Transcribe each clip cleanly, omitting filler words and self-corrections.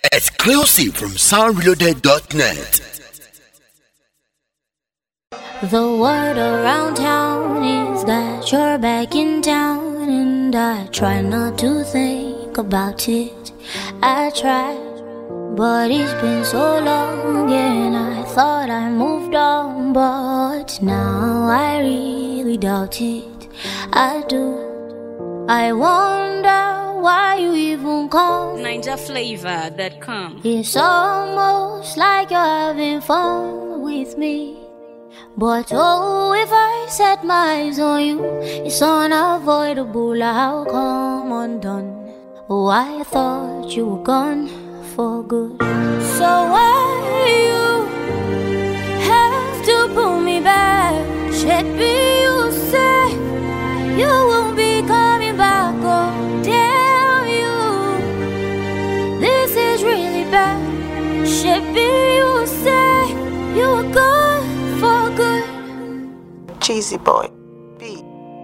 Exclusive from soundreloaded.net. The word around town is that you're back in town, and I try not to think about it. I try, but it's been so long, and I thought I moved on, but now I really doubt it. I do. I wonder why you even come. NinjaFlavor.com. It's almost like you're having fun with me. But oh, if I set my eyes on you, it's unavoidable. How come undone? Oh, I thought you were gone for good. So why you have to pull me back? Should be you say you won't be coming back. Oh, damn you, this is really bad. Should be you say you were gone for good. Cheesy boy. B.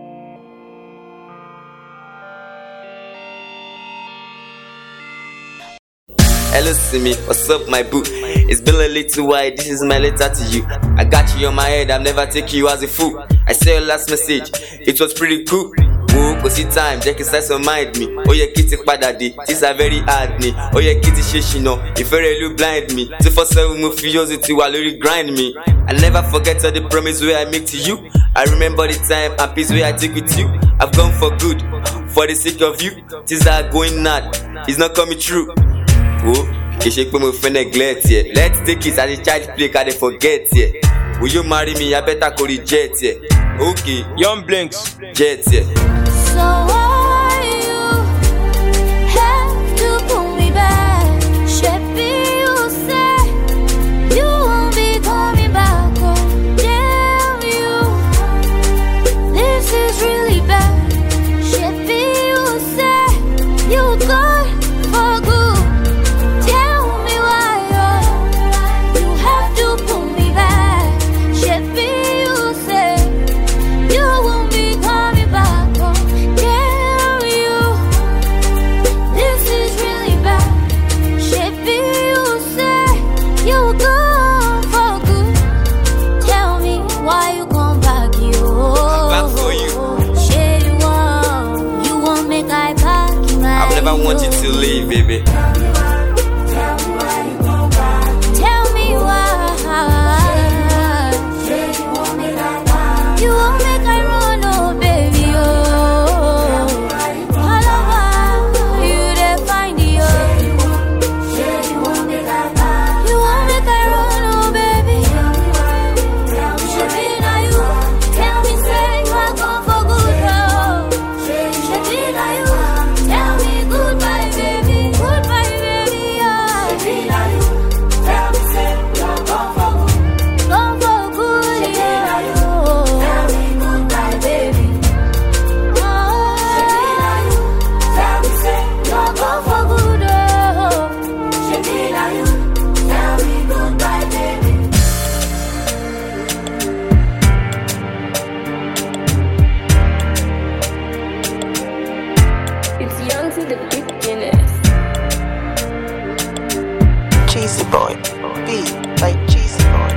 Hello, Simi. What's up, my boo? It's been a little while. This is my letter to you. I got you on my head. I'll never take you as a fool. I saw your last message. It was pretty cool. Whoa, cause it's time. Jack is size remind me. Oh, yeah, kitty padadi. These are very hard me. Oh, yeah, kitty shishino. If you really blind me. 247 move furiosity while you grind me. I never forget all the promise where I make to you. I remember the time and peace where I take with you. I've gone for good. For the sake of you. Things are going mad. It's not coming true. Oh, you should put my friend neglect, yeah. Let's take it as a child play, cause they forget, yeah. Will you marry me? I better call it jet, yeah. Okay, Young Blinks, jet, yeah. So why you have to pull me back? Should be you say you won't be coming back. Oh, damn you, this is really bad. Should be you say you were gone for good. Tell me why you have to pull me back. Should be you say you won't be coming back. Oh, damn you, this is really bad. Should be you say you were gone for good. Tell me why you come back, you. Back for you. Say you won't make I back. I've never wanted to leave, baby. Tell me why you won't make I run, oh baby, oh. All over you they find you. You won't make I run, oh baby. Should be now you. Tell me say you are gone for good, oh. Should be now you. Tell me goodbye, baby, oh. Should be now you. Tell me say you are gone for good. Gone for good, yeah. Tell me goodbye, baby. Oh, should be now you. Tell me say you are gone for good, oh. Should be now you. Tell me goodbye, baby. It's young to the beginners. Cheesy boy. B. Like cheesy boy.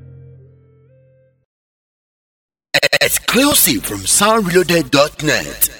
Exclusive from soundreloaded.net.